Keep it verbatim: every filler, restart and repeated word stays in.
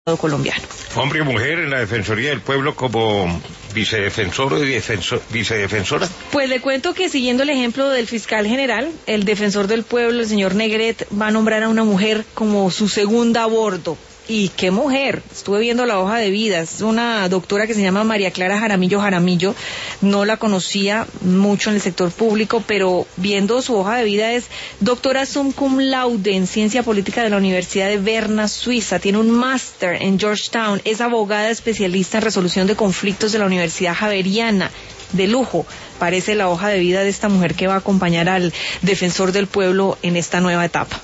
colombiano. Hombre y mujer en la Defensoría del Pueblo como vicedefensor o defensor, vicedefensora. Pues le cuento que siguiendo el ejemplo del fiscal general, el defensor del pueblo, el señor Negret, va a nombrar a una mujer como su segunda a bordo. Y qué mujer, estuve viendo la hoja de vida, es una doctora que se llama María Clara Jaramillo Jaramillo, no la conocía mucho en el sector público, pero viendo su hoja de vida es doctora sum cum laude en ciencia política de la Universidad de Berna, Suiza, tiene un máster en Georgetown, es abogada especialista en resolución de conflictos de la Universidad Javeriana, de lujo, parece la hoja de vida de esta mujer que va a acompañar al defensor del pueblo en esta nueva etapa.